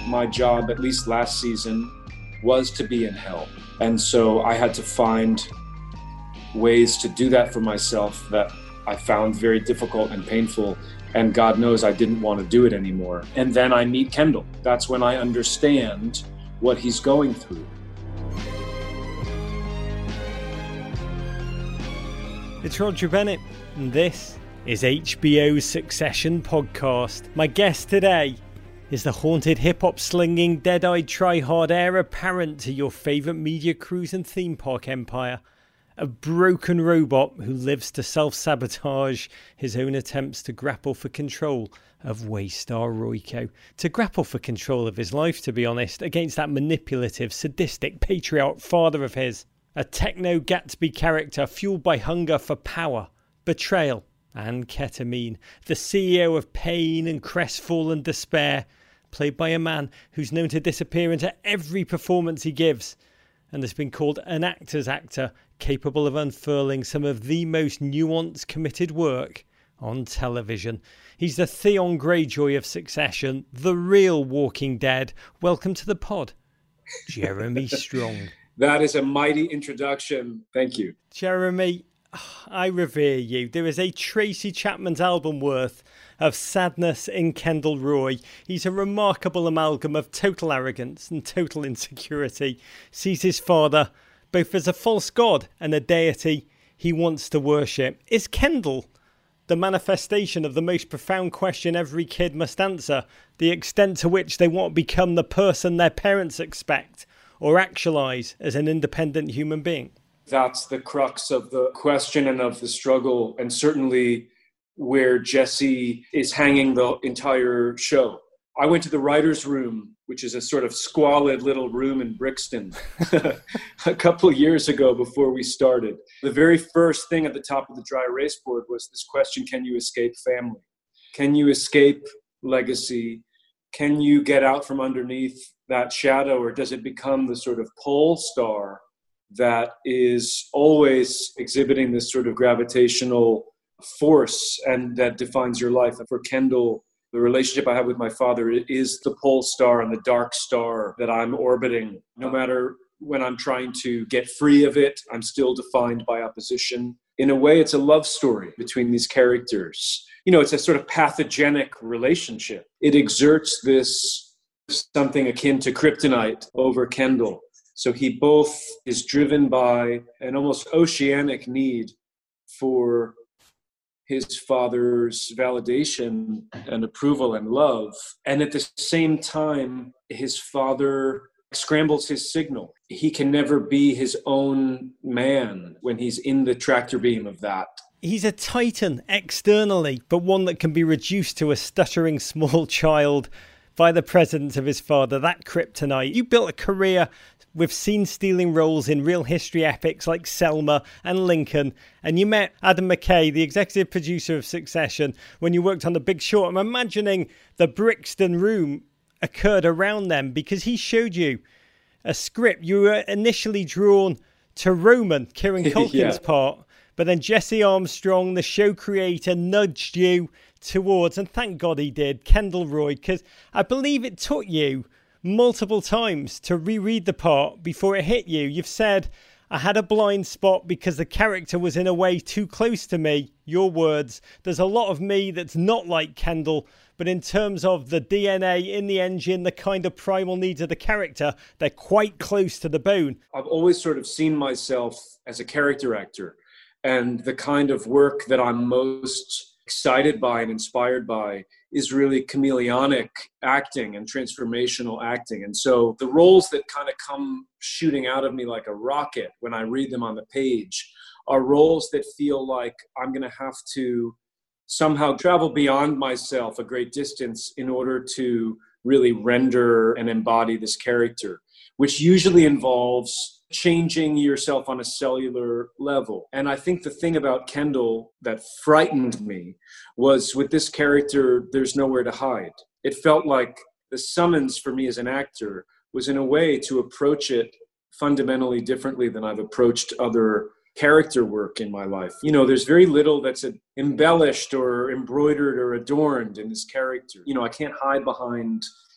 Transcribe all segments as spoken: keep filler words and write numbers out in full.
my job, at least last season, was to be in hell. And so I had to find ways to do that for myself that I found very difficult and painful. And God knows I didn't want to do it anymore. And then I meet Kendall. That's when I understand what he's going through. It's Roger Bennett, and this is H B O's Succession podcast. My guest today is the haunted hip-hop slinging, dead-eyed try-hard heir apparent to your favourite media cruise and theme park empire. A broken robot who lives to self-sabotage his own attempts to grapple for control of Waystar Royco. To grapple for control of his life, to be honest, against that manipulative, sadistic patriarch father of his. A techno-Gatsby character fueled by hunger for power, betrayal and ketamine. The C E O of pain and crestfallen despair, played by a man who's known to disappear into every performance he gives, and has been called an actor's actor, capable of unfurling some of the most nuanced, committed work on television. He's the Theon Greyjoy of Succession, the real Walking Dead. Welcome to the pod, Jeremy Strong. That is a mighty introduction. Thank you. Jeremy, I revere you. There is a Tracy Chapman's album worth of sadness in Kendall Roy. He's a remarkable amalgam of total arrogance and total insecurity. Sees his father both as a false god and a deity he wants to worship. Is Kendall the manifestation of the most profound question every kid must answer? The extent to which they want to become the person their parents expect or actualize as an independent human being? That's the crux of the question and of the struggle, and certainly where Jesse is hanging the entire show. I went to the writer's room, which is a sort of squalid little room in Brixton, a couple of years ago before we started. The very first thing at the top of the dry erase board was this question: can you escape family? Can you escape legacy? Can you get out from underneath that shadow, or does it become the sort of pole star that is always exhibiting this sort of gravitational force and that defines your life? For Kendall, the relationship I have with my father is the pole star and the dark star that I'm orbiting. No matter when I'm trying to get free of it, I'm still defined by opposition. In a way, it's a love story between these characters. You know, it's a sort of pathogenic relationship. It exerts this something akin to kryptonite over Kendall. So he both is driven by an almost oceanic need for his father's validation and approval and love. And at the same time, his father scrambles his signal. He can never be his own man when he's in the tractor beam of that. He's a titan externally, but one that can be reduced to a stuttering small child by the presence of his father, that kryptonite. You built a career with scene-stealing roles in real history epics like Selma and Lincoln, and you met Adam McKay, the executive producer of Succession, when you worked on The Big Short. I'm imagining the Brixton room occurred around them because he showed you a script. You were initially drawn to Roman, Kieran Culkin's yeah. part, but then Jesse Armstrong, the show creator, nudged you towards, and thank God he did, Kendall Roy, because I believe it took you multiple times to reread the part before it hit you. You've said, I had a blind spot because the character was in a way too close to me. Your words. There's a lot of me that's not like Kendall, but in terms of the D N A in the engine, the kind of primal needs of the character, they're quite close to the bone. I've always sort of seen myself as a character actor, and the kind of work that I'm most excited by and inspired by is really chameleonic acting and transformational acting. And so the roles that kind of come shooting out of me like a rocket when I read them on the page are roles that feel like I'm going to have to somehow travel beyond myself a great distance in order to really render and embody this character, which usually involves changing yourself on a cellular level. And I think the thing about Kendall that frightened me was with this character, there's nowhere to hide. It felt like the summons for me as an actor was in a way to approach it fundamentally differently than I've approached other character work in my life. You know, there's very little that's embellished or embroidered or adorned in this character. You know, I can't hide behind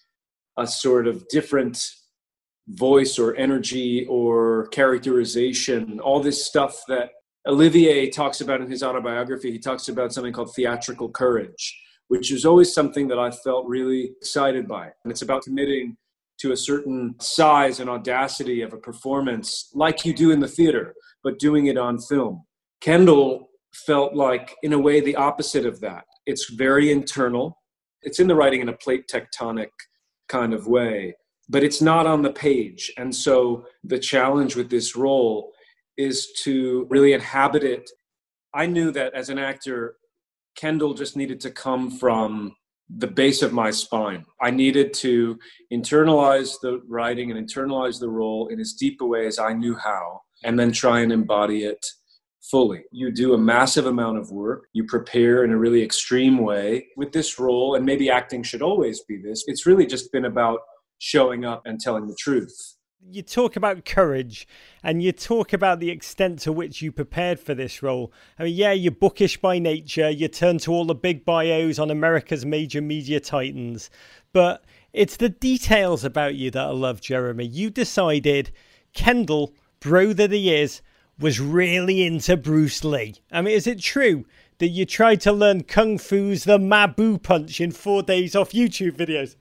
a sort of different voice or energy or characterization, all this stuff that Olivier talks about in his autobiography. He talks about something called theatrical courage, which is always something that I felt really excited by. And it's about committing to a certain size and audacity of a performance like you do in the theater, but doing it on film. Kendall felt like, in a way, the opposite of that. It's very internal. It's in the writing in a plate tectonic kind of way, but it's not on the page. And so the challenge with this role is to really inhabit it. I knew that as an actor, Kendall just needed to come from the base of my spine. I needed to internalize the writing and internalize the role in as deep a way as I knew how, and then try and embody it fully. You do a massive amount of work. You prepare in a really extreme way with this role, and maybe acting should always be this. It's really just been about showing up and telling the truth. You talk about courage, and you talk about the extent to which you prepared for this role. I mean, yeah, you're bookish by nature. You turn to all the big bios on America's major media titans. But it's the details about you that I love, Jeremy. You decided Kendall, bro that he is, was really into Bruce Lee. I mean, is it true that you tried to learn Kung Fu's the Mabu Punch in four days off YouTube videos?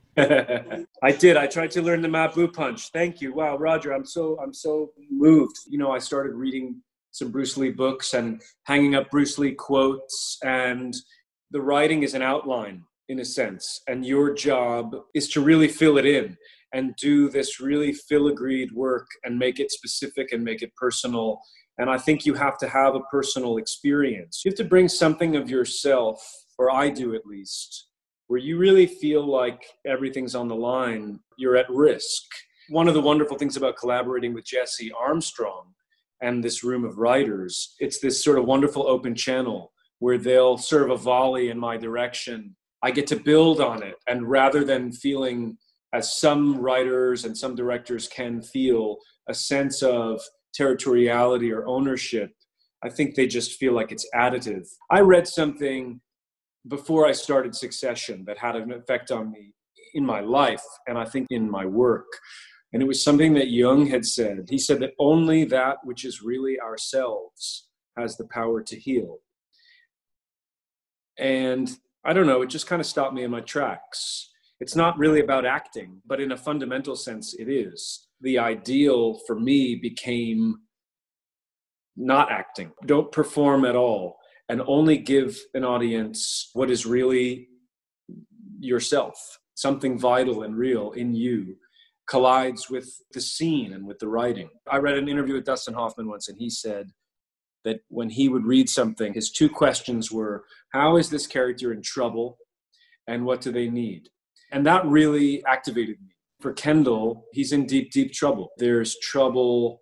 I did. I tried to learn the Mabu Punch. Thank you. Wow, Roger, I'm so I'm so moved. You know, I started reading some Bruce Lee books and hanging up Bruce Lee quotes, and the writing is an outline in a sense, and your job is to really fill it in and do this really filigreed work and make it specific and make it personal. And I think you have to have a personal experience. You have to bring something of yourself, or I do at least, where you really feel like everything's on the line, you're at risk. One of the wonderful things about collaborating with Jesse Armstrong and this room of writers, it's this sort of wonderful open channel where they'll serve a volley in my direction. I get to build on it. And rather than feeling, as some writers and some directors can feel, a sense of territoriality or ownership, I think they just feel like it's additive. I read something before I started Succession that had an effect on me in my life, and I think in my work. And it was something that Jung had said. He said that only that which is really ourselves has the power to heal. And I don't know, it just kind of stopped me in my tracks. It's not really about acting, but in a fundamental sense, it is. The ideal for me became not acting. Don't perform at all, and only give an audience what is really yourself. Something vital and real in you collides with the scene and with the writing. I read an interview with Dustin Hoffman once, and he said that when he would read something, his two questions were, how is this character in trouble, and what do they need? And that really activated me. For Kendall, he's in deep, deep trouble. There's trouble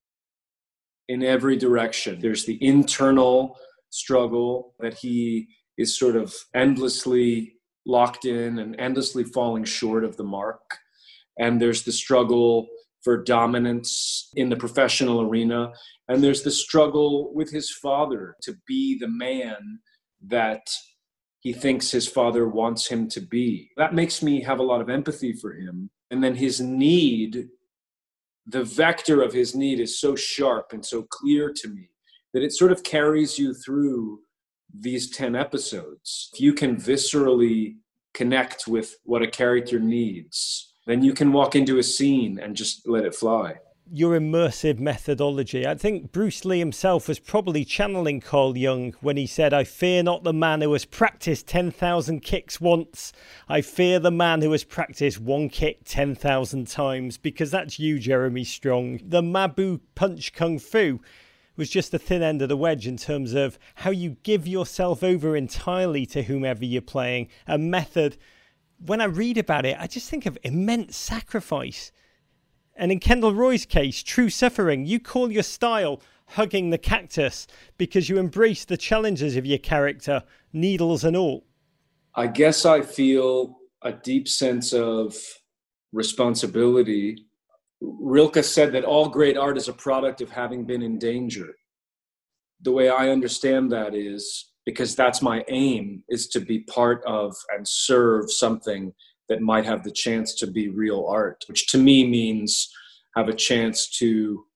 in every direction. There's the internal struggle that he is sort of endlessly locked in and endlessly falling short of the mark. And there's the struggle for dominance in the professional arena. And there's the struggle with his father to be the man that he thinks his father wants him to be. That makes me have a lot of empathy for him. And then his need, the vector of his need is so sharp and so clear to me that it sort of carries you through these ten episodes. If you can viscerally connect with what a character needs, then you can walk into a scene and just let it fly. Your immersive methodology. I think Bruce Lee himself was probably channeling Carl Jung when he said, I fear not the man who has practiced ten thousand kicks once. I fear the man who has practiced one kick ten thousand times, because that's you, Jeremy Strong. The Mabu Punch Kung Fu was just the thin end of the wedge in terms of how you give yourself over entirely to whomever you're playing. A method, when I read about it, I just think of immense sacrifice. And in Kendall Roy's case, true suffering. You call your style hugging the cactus because you embrace the challenges of your character, needles and all. I guess I feel a deep sense of responsibility. Rilke said that all great art is a product of having been in danger. The way I understand that is, because that's my aim, is to be part of and serve something that might have the chance to be real art, which to me means have a chance to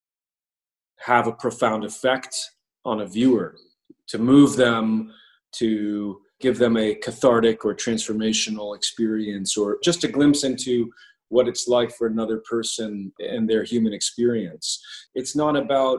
have a profound effect on a viewer, to move them, to give them a cathartic or transformational experience, or just a glimpse into what it's like for another person and their human experience. It's not about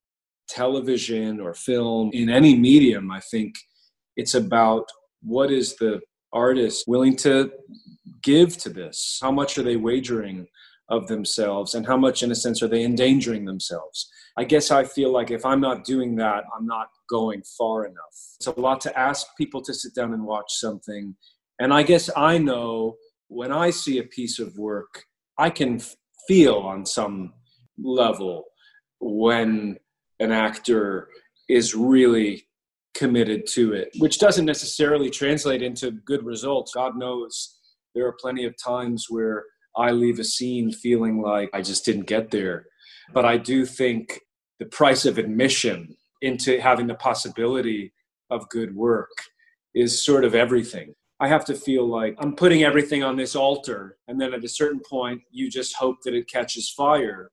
television or film in any medium. I think it's about what is the artist willing to give to this? How much are they wagering of themselves, and how much, in a sense, are they endangering themselves? I guess I feel like if I'm not doing that, I'm not going far enough. It's a lot to ask people to sit down and watch something. And I guess I know when I see a piece of work, I can feel on some level when an actor is really committed to it, which doesn't necessarily translate into good results. God knows there are plenty of times where I leave a scene feeling like I just didn't get there. But I do think the price of admission into having the possibility of good work is sort of everything. I have to feel like I'm putting everything on this altar, and then at a certain point, you just hope that it catches fire.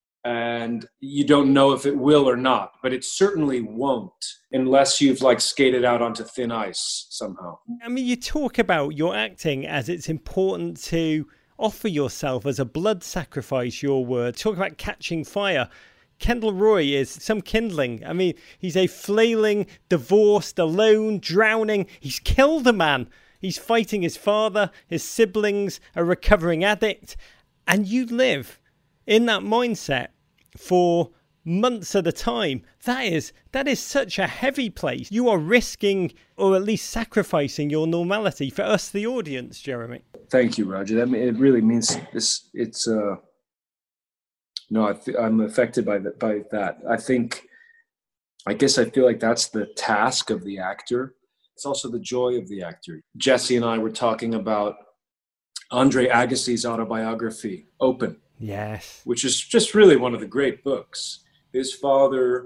And you don't know if it will or not, but it certainly won't unless you've like skated out onto thin ice somehow. I mean, you talk about your acting as it's important to offer yourself as a blood sacrifice, your word. Talk about catching fire. Kendall Roy is some kindling. I mean, he's a flailing, divorced, alone, drowning. He's killed a man. He's fighting his father, his siblings, a recovering addict. And you live in that mindset for months at a time. That is that is such a heavy place. You are risking, or at least sacrificing, your normality for us, the audience, Jeremy. Thank you, Roger. That it really means this. It's uh, no, I th- I'm affected by that. By that, I think. I guess I feel like that's the task of the actor. It's also the joy of the actor. Jesse and I were talking about Andre Agassi's autobiography, Open. Yes. Which is just really one of the great books. His father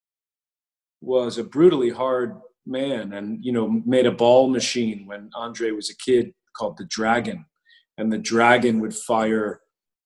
was a brutally hard man and, you know, made a ball machine when Andre was a kid called the Dragon. And the Dragon would fire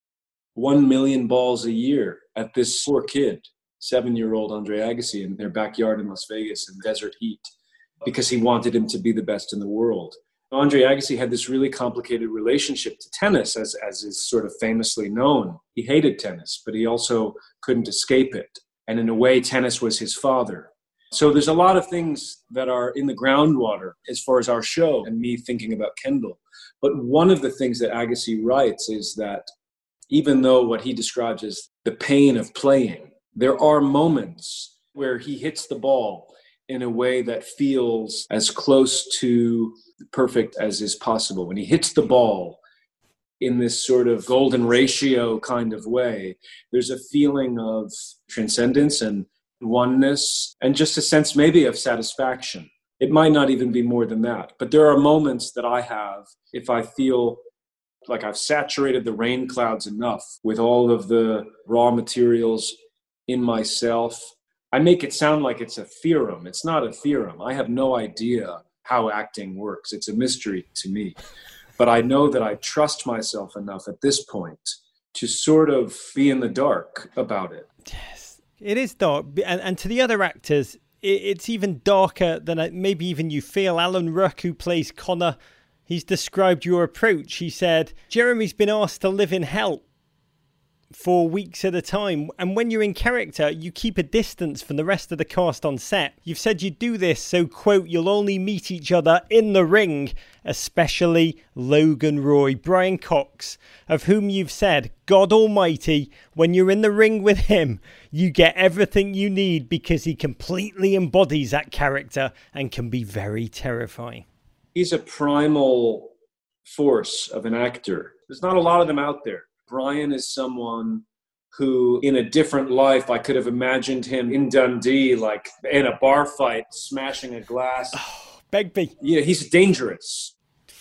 one million balls a year at this poor kid, seven-year-old Andre Agassi, in their backyard in Las Vegas in desert heat, because he wanted him to be the best in the world. Andre Agassi had this really complicated relationship to tennis, as, as is sort of famously known. He hated tennis, but he also couldn't escape it. And in a way, tennis was his father. So there's a lot of things that are in the groundwater as far as our show and me thinking about Kendall. But one of the things that Agassi writes is that even though what he describes as the pain of playing, there are moments where he hits the ball in a way that feels as close to perfect as is possible. When he hits the ball in this sort of golden ratio kind of way, there's a feeling of transcendence and oneness and just a sense maybe of satisfaction. It might not even be more than that. But there are moments that I have, if I feel like I've saturated the rain clouds enough with all of the raw materials in myself, I make it sound like it's a theorem. It's not a theorem. I have no idea how acting works. It's a mystery to me. But I know that I trust myself enough at this point to sort of be in the dark about it. Yes, it is dark. And, and to the other actors, it, it's even darker than maybe even you feel. Alan Ruck, who plays Connor, he's described your approach. He said, Jeremy's been asked to live in hell for weeks at a time, and when you're in character you keep a distance from the rest of the cast on set. You've said you do this so, quote, you'll only meet each other in the ring, especially Logan Roy, Brian Cox, of whom you've said, God Almighty, when you're in the ring with him you get everything you need because he completely embodies that character and can be very terrifying. He's a primal force of an actor. There's not a lot of them out there. Brian is someone who, in a different life, I could have imagined him in Dundee, like in a bar fight, smashing a glass. Oh, Begbie. Yeah, he's dangerous.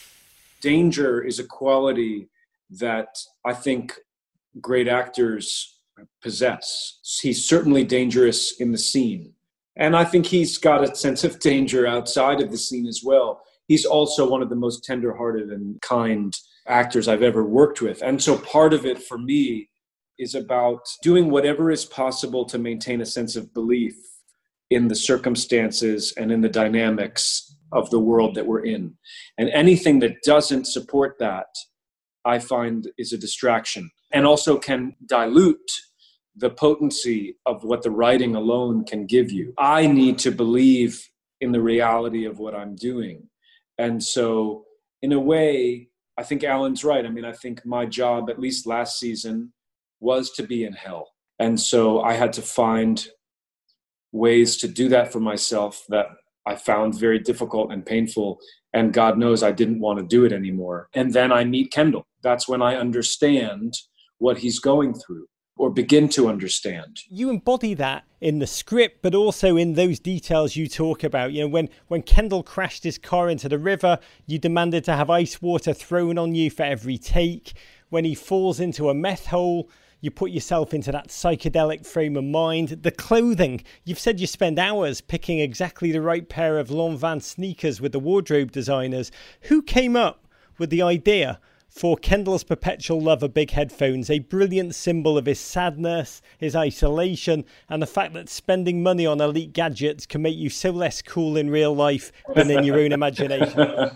Danger is a quality that I think great actors possess. He's certainly dangerous in the scene. And I think he's got a sense of danger outside of the scene as well. he's also one of the most tenderhearted and kind actors I've ever worked with. And so part of it for me is about doing whatever is possible to maintain a sense of belief in the circumstances and in the dynamics of the world that we're in. And anything that doesn't support that, I find is a distraction and also can dilute the potency of what the writing alone can give you. I need to believe in the reality of what I'm doing. And so in a way, I think Alan's right. I mean, I think my job, at least last season, was to be in hell. And so I had to find ways to do that for myself that I found very difficult and painful. And God knows I didn't want to do it anymore. And then I meet Kendall. That's when I understand what he's going through, or begin to understand. You embody that in the script, but also in those details you talk about. You know, when, when Kendall crashed his car into the river, you demanded to have ice water thrown on you for every take. When he falls into a meth hole, you put yourself into that psychedelic frame of mind. The clothing, you've said you spend hours picking exactly the right pair of Lanvin sneakers with the wardrobe designers. Who came up with the idea for Kendall's perpetual love of big headphones, a brilliant symbol of his sadness, his isolation, and the fact that spending money on elite gadgets can make you so less cool in real life than in your own imagination?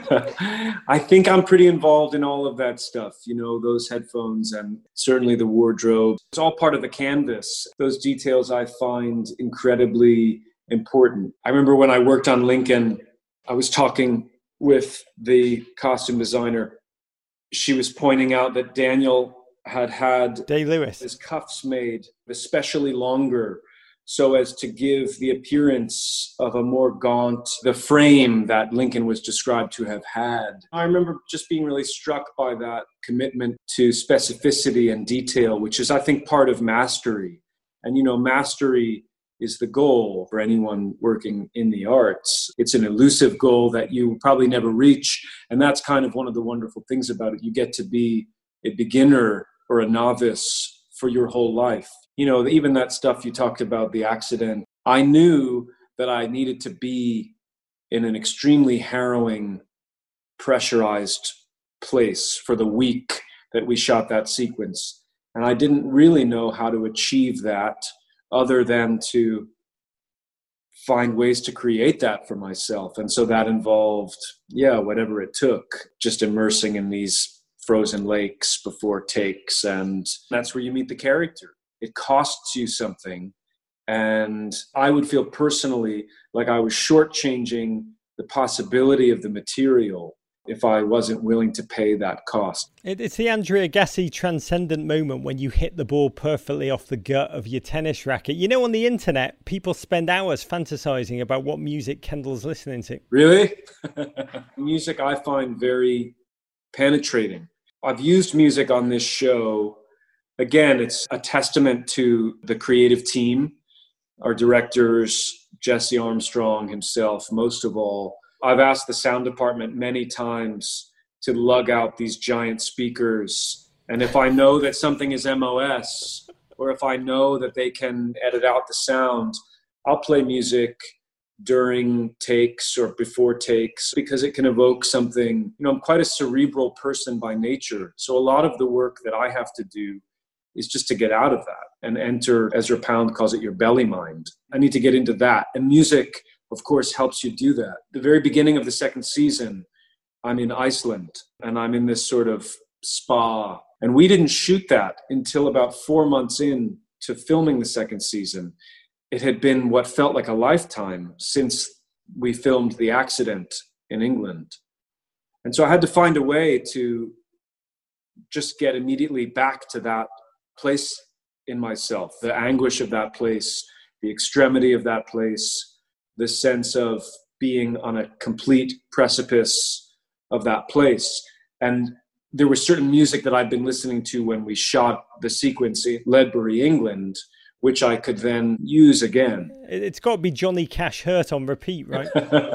I think I'm pretty involved in all of that stuff, you know, those headphones and certainly the wardrobe. It's all part of the canvas. Those details I find incredibly important. I remember when I worked on Lincoln, I was talking with the costume designer. She was pointing out that Daniel had had Day-Lewis his cuffs made especially longer so as to give the appearance of a more gaunt, the frame that Lincoln was described to have had. I remember just being really struck by that commitment to specificity and detail, which is, I think, part of mastery. And, you know, mastery is the goal for anyone working in the arts. It's an elusive goal that you probably never reach. And that's kind of one of the wonderful things about it. You get to be a beginner or a novice for your whole life. You know, even that stuff you talked about, the accident, I knew that I needed to be in an extremely harrowing, pressurized place for the week that we shot that sequence. And I didn't really know how to achieve that other than to find ways to create that for myself. And so that involved, yeah, whatever it took, just immersing in these frozen lakes before takes. And that's where you meet the character. It costs you something. And I would feel personally like I was shortchanging the possibility of the material if I wasn't willing to pay that cost. It's the Andrea Gassi transcendent moment when you hit the ball perfectly off the gut of your tennis racket. You know, on the internet, people spend hours fantasizing about what music Kendall's listening to. Really? Music I find very penetrating. I've used music on this show. Again, it's a testament to the creative team, our directors, Jesse Armstrong himself, most of all. I've asked the sound department many times to lug out these giant speakers. And if I know that something is M O S, or if I know that they can edit out the sound, I'll play music during takes or before takes because it can evoke something. You know, I'm quite a cerebral person by nature. So a lot of the work that I have to do is just to get out of that and enter, Ezra Pound calls it, your belly mind. I need to get into that. And music, of course, helps you do that. The very beginning of the second season, I'm in Iceland and I'm in this sort of spa. And we didn't shoot that until about four months in to filming the second season. It had been what felt like a lifetime since we filmed The Accident in England. And so I had to find a way to just get immediately back to that place in myself, the anguish of that place, the extremity of that place, the sense of being on a complete precipice of that place. And there was certain music that I'd been listening to when we shot the sequence in Ledbury, England, which I could then use again. It's got to be Johnny Cash Hurt on repeat, right?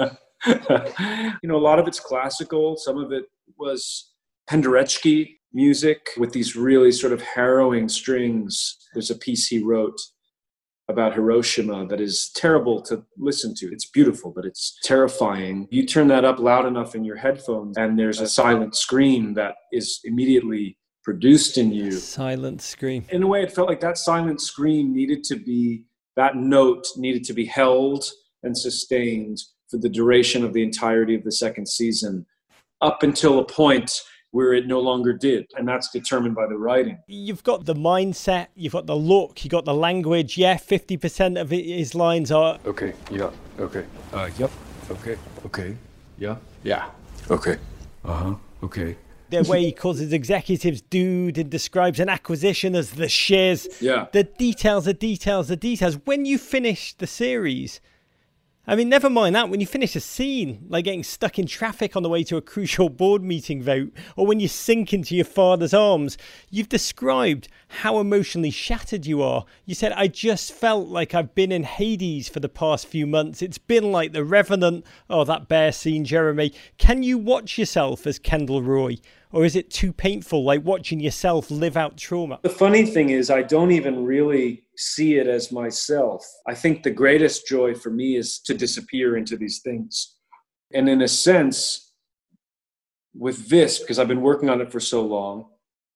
You know, a lot of it's classical. Some of it was Penderecki music with these really sort of harrowing strings. There's a piece he wrote about Hiroshima that is terrible to listen to. It's beautiful, but it's terrifying. You turn that up loud enough in your headphones and there's a silent scream that is immediately produced in you. Silent scream. In a way, it felt like that silent scream needed to be, that note needed to be held and sustained for the duration of the entirety of the second season, up until a point where it no longer did. And that's determined by the writing. You've got the mindset, you've got the look, you've got the language. Yeah, fifty percent of his lines are... Okay, yeah, okay. Uh, yep, okay, okay, yeah, yeah, okay, uh-huh, okay. The way he calls his executives dude and describes an acquisition as the shiz. Yeah. The details, the details, the details. When you finish the series... I mean, never mind that. When you finish a scene, like getting stuck in traffic on the way to a crucial board meeting vote, or when you sink into your father's arms, you've described how emotionally shattered you are. You said, I just felt like I've been in Hades for the past few months. It's been like The Revenant. Oh, that bear scene, Jeremy. Can you watch yourself as Kendall Roy? Or is it too painful, like watching yourself live out trauma? The funny thing is, I don't even really see it as myself. I think the greatest joy for me is to disappear into these things. And in a sense, with this, because I've been working on it for so long,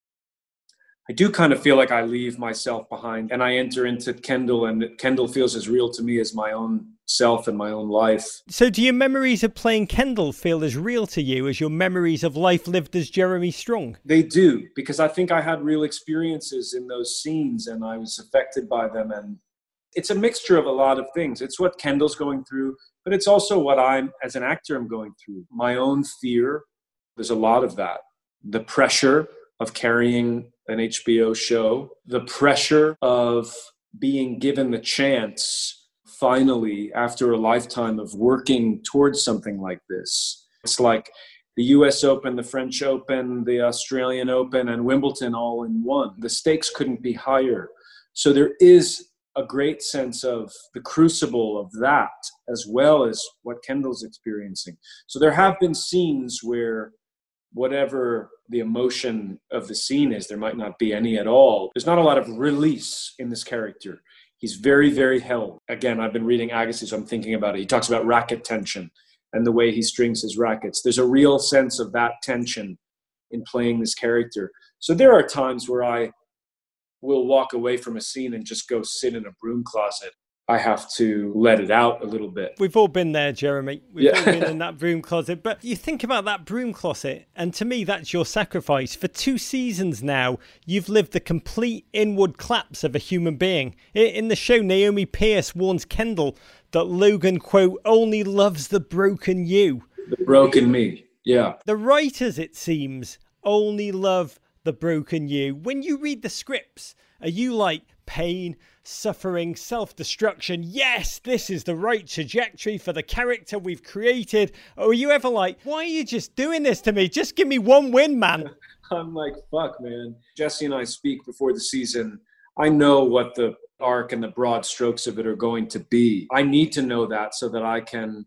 I do kind of feel like I leave myself behind and I enter into Kendall, and Kendall feels as real to me as my own self and my own life. So do your memories of playing Kendall feel as real to you as your memories of life lived as Jeremy Strong? They do, because I think I had real experiences in those scenes and I was affected by them. And it's a mixture of a lot of things. It's what Kendall's going through, but it's also what I'm, as an actor, I'm going through. My own fear, there's a lot of that. The pressure of carrying an H B O show, the pressure of being given the chance, finally, after a lifetime of working towards something like this. It's like the U S Open, the French Open, the Australian Open, and Wimbledon all in one. The stakes couldn't be higher. So there is a great sense of the crucible of that, as well as what Kendall's experiencing. So there have been scenes where whatever the emotion of the scene is, there might not be any at all. There's not a lot of release in this character. He's very, very held. Again, I've been reading Agassi, so I'm thinking about it. He talks about racket tension and the way he strings his rackets. There's a real sense of that tension in playing this character. So there are times where I will walk away from a scene and just go sit in a broom closet. I have to let it out a little bit. We've all been there, Jeremy. We've yeah. all been in that broom closet. But you think about that broom closet, and to me, that's your sacrifice. For two seasons now, you've lived the complete inward collapse of a human being. In the show, Naomi Pierce warns Kendall that Logan, quote, only loves the broken you. The broken me, yeah. The writers, it seems, only love the broken you. When you read the scripts, are you like, pain, suffering, self-destruction, yes, this is the right trajectory for the character we've created? Or are you ever like, why are you just doing this to me? Just give me one win, man. I'm like, fuck, man. Jesse and I speak before the season. I know what the arc and the broad strokes of it are going to be. I need to know that so that I can,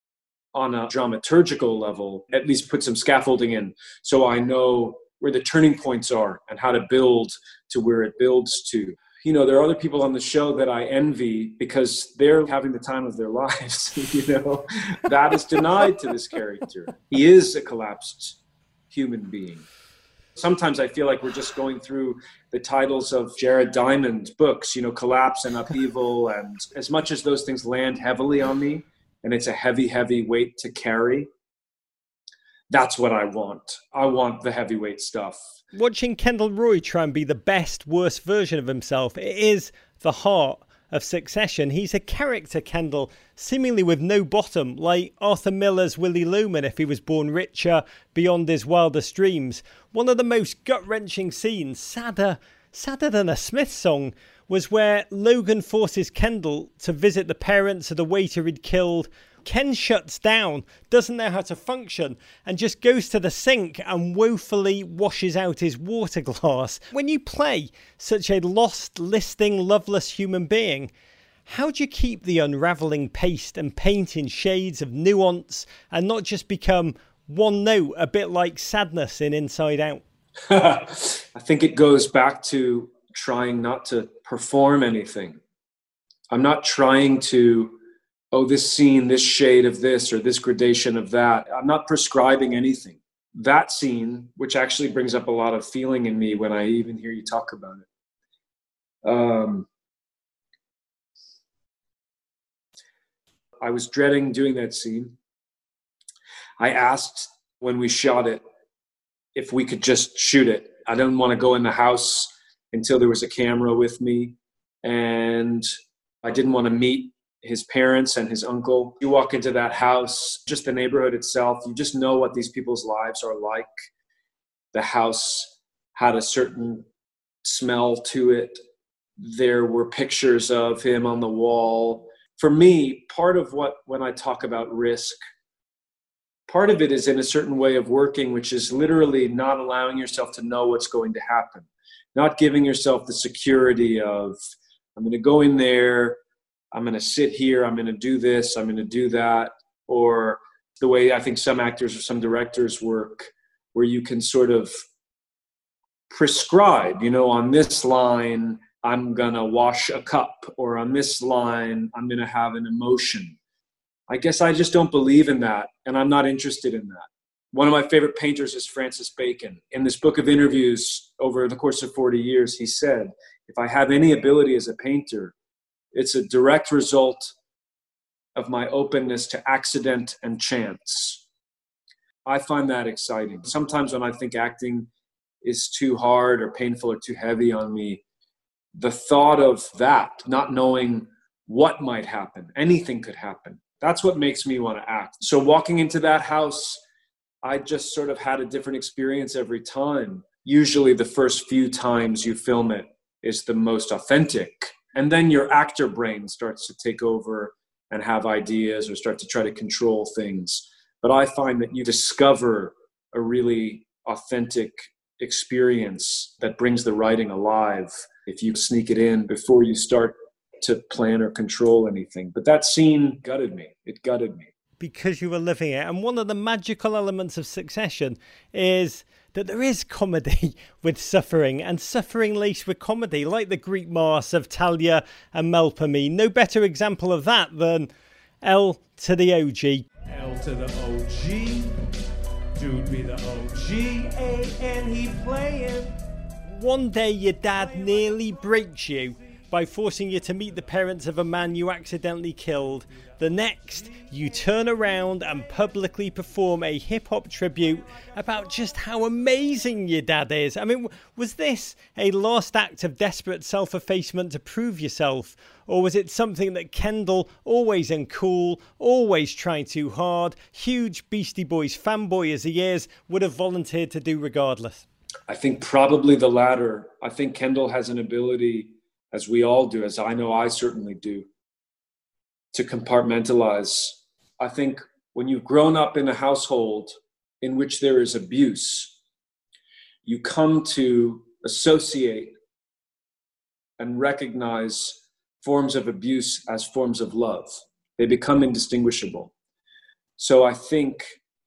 on a dramaturgical level, at least put some scaffolding in so I know where the turning points are and how to build to where it builds to. You know, there are other people on the show that I envy because they're having the time of their lives. You know, that is denied to this character. He is a collapsed human being. Sometimes I feel like we're just going through the titles of Jared Diamond's books, you know, Collapse and Upheaval. And as much as those things land heavily on me, and it's a heavy, heavy weight to carry, that's what I want. I want the heavyweight stuff. Watching Kendall Roy try and be the best, worst version of himself, it is the heart of Succession. He's a character, Kendall, seemingly with no bottom, like Arthur Miller's Willy Loman if he was born richer, beyond his wildest dreams. One of the most gut-wrenching scenes, sadder, sadder than a Smith song, was where Logan forces Kendall to visit the parents of the waiter he'd killed. Ken shuts down, doesn't know how to function, and just goes to the sink and woefully washes out his water glass. When you play such a lost, listing, loveless human being, how do you keep the unravelling paste and paint in shades of nuance and not just become one note, a bit like sadness in Inside Out? I think it goes back to trying not to perform anything. I'm not trying to, oh, this scene, this shade of this, or this gradation of that. I'm not prescribing anything. That scene, which actually brings up a lot of feeling in me when I even hear you talk about it. Um, I was dreading doing that scene. I asked when we shot it if we could just shoot it. I didn't want to go in the house until there was a camera with me. And I didn't want to meet his parents and his uncle. You walk into that house, just the neighborhood itself, you just know what these people's lives are like. The house had a certain smell to it. There were pictures of him on the wall. For me, part of what, when I talk about risk, part of it is in a certain way of working, which is literally not allowing yourself to know what's going to happen. Not giving yourself the security of, I'm going to go in there, I'm going to sit here, I'm going to do this, I'm going to do that. Or the way I think some actors or some directors work, where you can sort of prescribe, you know, on this line, I'm going to wash a cup, or on this line, I'm going to have an emotion. I guess I just don't believe in that, and I'm not interested in that. One of my favorite painters is Francis Bacon. In this book of interviews over the course of forty years, he said, if I have any ability as a painter, it's a direct result of my openness to accident and chance. I find that exciting. Sometimes when I think acting is too hard or painful or too heavy on me, the thought of that, not knowing what might happen, anything could happen, that's what makes me want to act. So walking into that house, I just sort of had a different experience every time. Usually the first few times you film it is the most authentic. And then your actor brain starts to take over and have ideas or start to try to control things. But I find that you discover a really authentic experience that brings the writing alive if you sneak it in before you start to plan or control anything. But that scene gutted me. It gutted me. Because you were living it. And one of the magical elements of Succession is that there is comedy with suffering, and suffering laced with comedy, like the Greek Mars of Talia and Melpomene. No better example of that than L to the O G. L to the O G, dude be the O G, A N he playing. One day your dad nearly breaks you by forcing you to meet the parents of a man you accidentally killed. The next, you turn around and publicly perform a hip-hop tribute about just how amazing your dad is. I mean, was this a last act of desperate self-effacement to prove yourself? Or was it something that Kendall, always uncool, always trying too hard, huge Beastie Boys fanboy as he is, would have volunteered to do regardless? I think probably the latter. I think Kendall has an ability, as we all do, as I know I certainly do, to compartmentalize. I think when you've grown up in a household in which there is abuse, you come to associate and recognize forms of abuse as forms of love. They become indistinguishable. So I think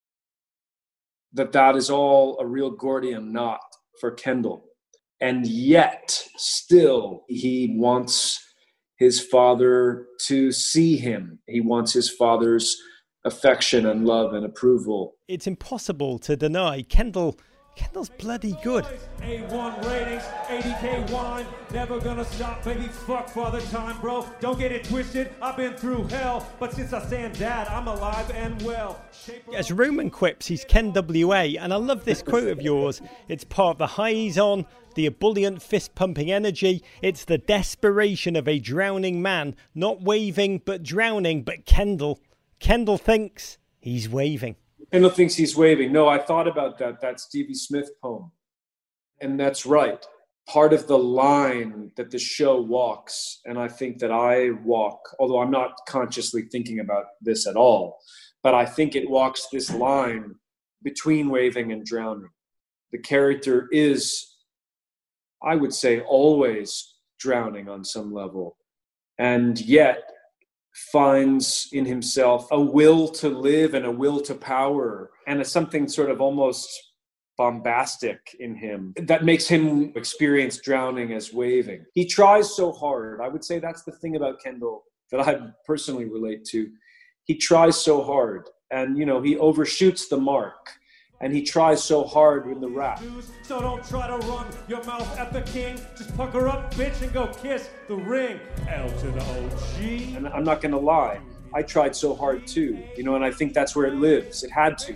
that that is all a real Gordian knot for Kendall. And yet, still, he wants his father to see him. He wants his father's affection and love and approval. It's impossible to deny Kendall. Kendall's bloody good. A one ratings, eighty K wine, never gonna stop, baby, fuck father time, bro. Don't get it twisted, I've been through hell, but since I stand dad, I'm alive and well. Shaper As Roman quips, he's Ken W A, and I love this quote of yours. It's part of the high he's on, the ebullient fist-pumping energy. It's the desperation of a drowning man, not waving, but drowning. But Kendall, Kendall thinks he's waving. Kendall thinks he's waving. No, I thought about that, that Stevie Smith poem. And that's right. Part of the line that the show walks, and I think that I walk, although I'm not consciously thinking about this at all, but I think it walks this line between waving and drowning. The character is, I would say, always drowning on some level, and yet finds in himself a will to live and a will to power, and a something sort of almost bombastic in him that makes him experience drowning as waving. He tries so hard. I would say that's the thing about Kendall that I personally relate to. He tries so hard, and, you know, he overshoots the mark. And he tries so hard with the rap. So don't try to run your mouth at the king. Just pucker up, bitch, and go kiss the ring. L to the O G. And I'm not going to lie. I tried so hard too, you know, and I think that's where it lives. It had to.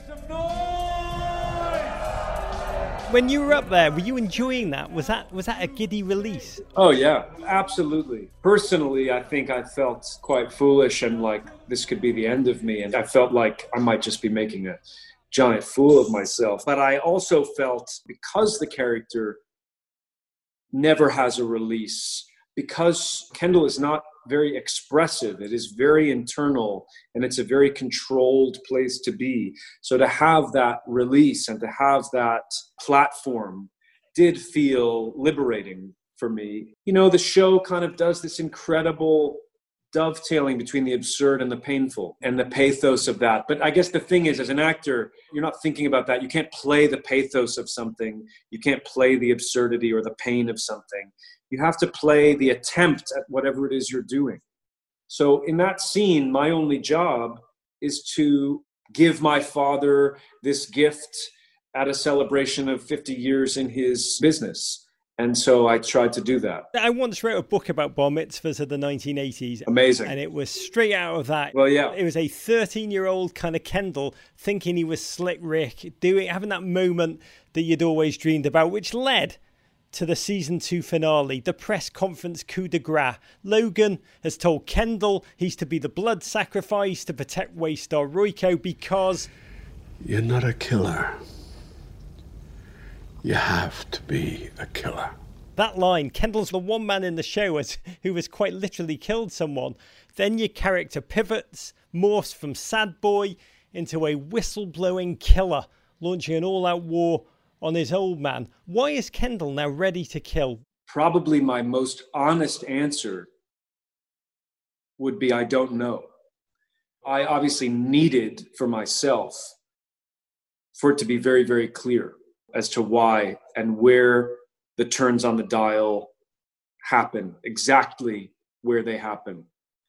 When you were up there, were you enjoying that? Was that was that a giddy release? Oh, yeah, absolutely. Personally, I think I felt quite foolish and like this could be the end of me. And I felt like I might just be making a giant fool of myself. But I also felt, because the character never has a release, because Kendall is not very expressive, it is very internal, and it's a very controlled place to be. So to have that release and to have that platform did feel liberating for me. You know, the show kind of does this incredible dovetailing between the absurd and the painful and the pathos of that. But I guess the thing is, as an actor, you're not thinking about that. You can't play the pathos of something. You can't play the absurdity or the pain of something. You have to play the attempt at whatever it is you're doing. So in that scene, my only job is to give my father this gift at a celebration of fifty years in his business. And so I tried to do that. I once wrote a book about bar mitzvahs of the nineteen eighties. Amazing. And it was straight out of that. Well, yeah. It was a thirteen-year-old kind of Kendall thinking he was Slick Rick, doing having that moment that you'd always dreamed about, which led to the season two finale, the press conference coup de grace. Logan has told Kendall he's to be the blood sacrifice to protect Waystar Royco because... You're not a killer. You have to be a killer. That line, Kendall's the one man in the show as, who has quite literally killed someone. Then your character pivots, morphs from sad boy into a whistleblowing killer, launching an all-out war on his old man. Why is Kendall now ready to kill? Probably my most honest answer would be, I don't know. I obviously needed for myself for it to be very, very clear as to why and where the turns on the dial happen, exactly where they happen.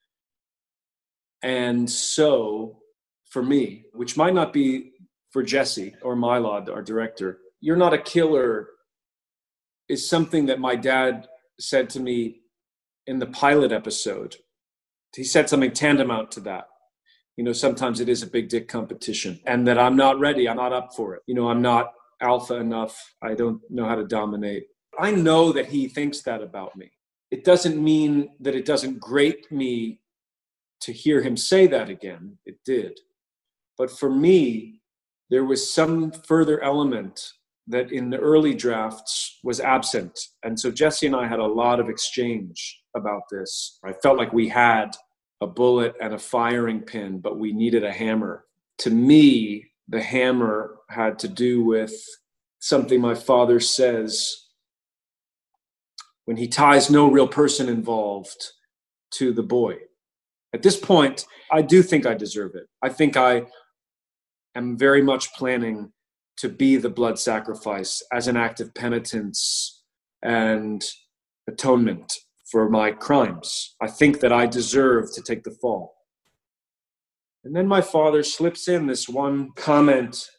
And so for me, which might not be for Jesse or Mylod, our director, you're not a killer is something that my dad said to me in the pilot episode. He said something tantamount to that. You know, sometimes it is a big dick competition and that I'm not ready. I'm not up for it. You know, I'm not alpha enough. I don't know how to dominate. I know that he thinks that about me. It doesn't mean that it doesn't grate me to hear him say that again. It did. But for me, there was some further element that in the early drafts was absent. And so Jesse and I had a lot of exchange about this. I felt like we had a bullet and a firing pin, but we needed a hammer. To me, the hammer had to do with something my father says when he ties no real person involved to the boy. At this point, I do think I deserve it. I think I am very much planning to be the blood sacrifice as an act of penitence and atonement for my crimes. I think that I deserve to take the fall. And then my father slips in this one comment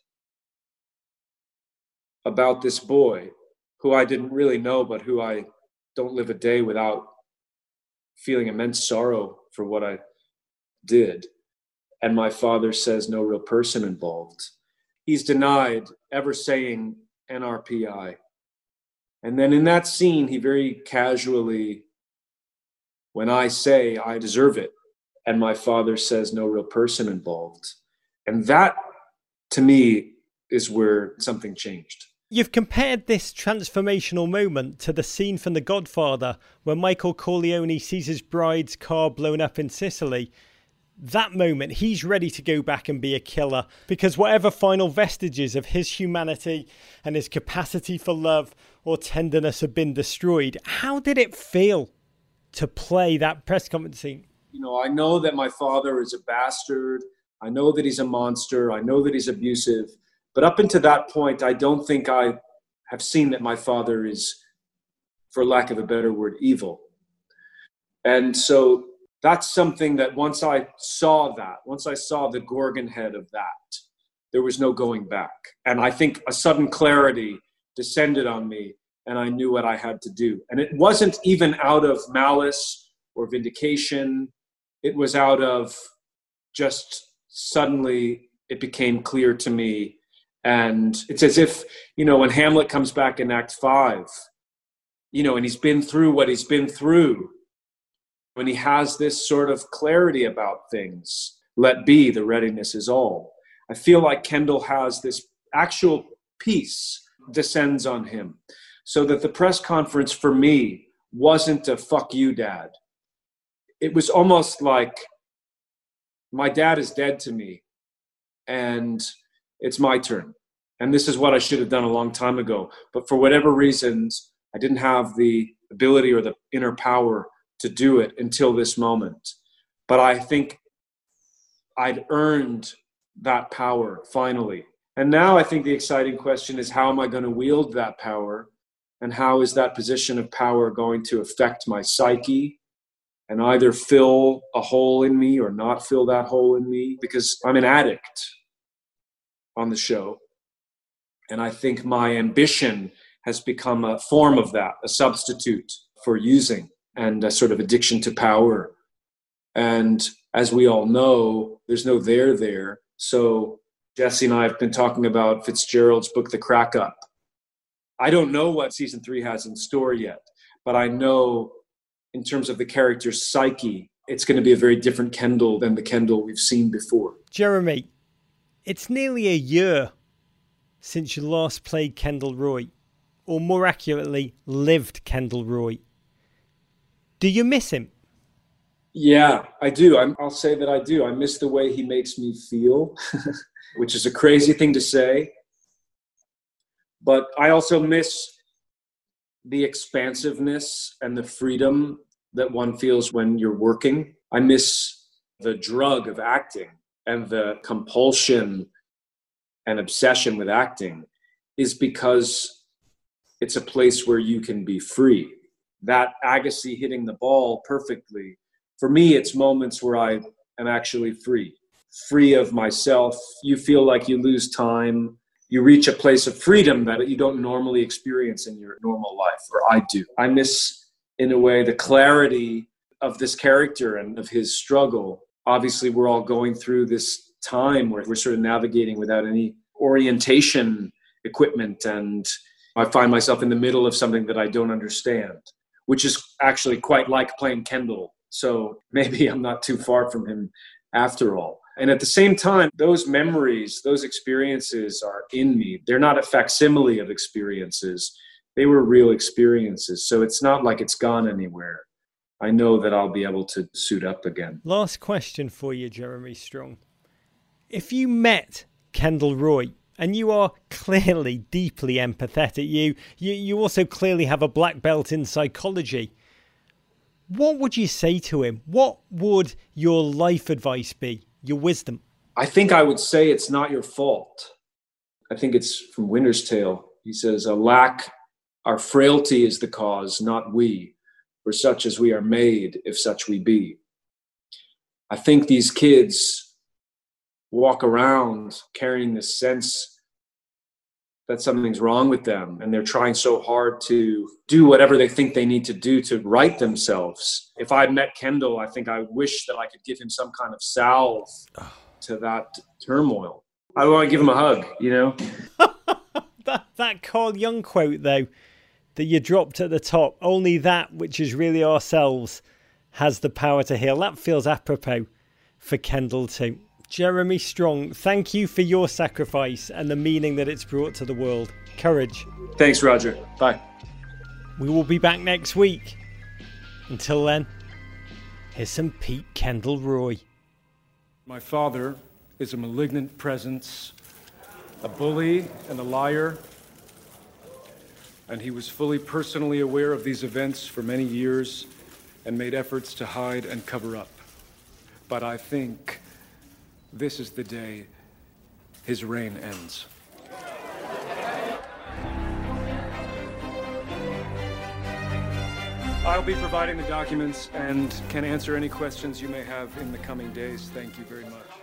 about this boy who I didn't really know, but who I don't live a day without feeling immense sorrow for what I did. And my father says no real person involved. He's denied ever saying N R P I. And then in that scene, he very casually, when I say I deserve it, and my father says no real person involved. And that, to me, is where something changed. You've compared this transformational moment to the scene from The Godfather where Michael Corleone sees his bride's car blown up in Sicily. That moment, he's ready to go back and be a killer because whatever final vestiges of his humanity and his capacity for love or tenderness have been destroyed. How did it feel to play that press conference scene? You know, I know that my father is a bastard. I know that he's a monster. I know that he's abusive. But up until that point, I don't think I have seen that my father is, for lack of a better word, evil. And so that's something that once I saw that, once I saw the Gorgon head of that, there was no going back. And I think a sudden clarity descended on me, and I knew what I had to do. And it wasn't even out of malice or vindication. It was out of just suddenly it became clear to me. And it's as if, you know, when Hamlet comes back in Act Five, you know, and he's been through what he's been through, when he has this sort of clarity about things, let be, the readiness is all. I feel like Kendall has this actual peace descends on him. So that the press conference for me wasn't a fuck you, Dad. It was almost like my dad is dead to me and it's my turn. And this is what I should have done a long time ago. But for whatever reasons, I didn't have the ability or the inner power to do it until this moment. But I think I'd earned that power finally. And now I think the exciting question is, how am I going to wield that power? And how is that position of power going to affect my psyche and either fill a hole in me or not fill that hole in me? Because I'm an addict on the show. And I think my ambition has become a form of that, a substitute for using, and a sort of addiction to power. And as we all know, there's no there there. So Jesse and I have been talking about Fitzgerald's book, The Crack Up. I don't know what season three has in store yet, but I know in terms of the character's psyche, it's going to be a very different Kendall than the Kendall we've seen before. Jeremy, it's nearly a year since you last played Kendall Roy, or more accurately, lived Kendall Roy. Do you miss him? Yeah, I do. I'm, I'll say that I do. I miss the way he makes me feel, which is a crazy thing to say. But I also miss the expansiveness and the freedom that one feels when you're working. I miss the drug of acting, and the compulsion and obsession with acting is because it's a place where you can be free. That Agassi hitting the ball perfectly, for me, it's moments where I am actually free, free of myself. You feel like you lose time. You reach a place of freedom that you don't normally experience in your normal life, or I do. I miss, in a way, the clarity of this character and of his struggle. Obviously, we're all going through this time where we're sort of navigating without any orientation equipment, and I find myself in the middle of something that I don't understand, which is actually quite like playing Kendall. So maybe I'm not too far from him after all. And at the same time, those memories, those experiences are in me. They're not a facsimile of experiences. They were real experiences. So it's not like it's gone anywhere. I know that I'll be able to suit up again. Last question for you, Jeremy Strong. If you met Kendall Roy, and you are clearly deeply empathetic, you, you, you also clearly have a black belt in psychology, what would you say to him? What would your life advice be? Your wisdom? I think I would say it's not your fault. I think it's from Winter's Tale. He says, alack, our frailty is the cause, not we. For such as we are made, if such we be. I think these kids walk around carrying this sense that something's wrong with them, and they're trying so hard to do whatever they think they need to do to right themselves. If I met Kendall, I think I wish that I could give him some kind of salve to that turmoil. I want to give him a hug, you know? that, that Carl Jung quote, though, that you dropped at the top, only that which is really ourselves has the power to heal. That feels apropos for Kendall too. Jeremy Strong, thank you for your sacrifice and the meaning that it's brought to the world. Courage. Thanks, Roger. Bye. We will be back next week. Until then, here's some Pete Kendall Roy. My father is a malignant presence, a bully and a liar, and he was fully personally aware of these events for many years and made efforts to hide and cover up. But I think this is the day his reign ends. I'll be providing the documents and can answer any questions you may have in the coming days. Thank you very much.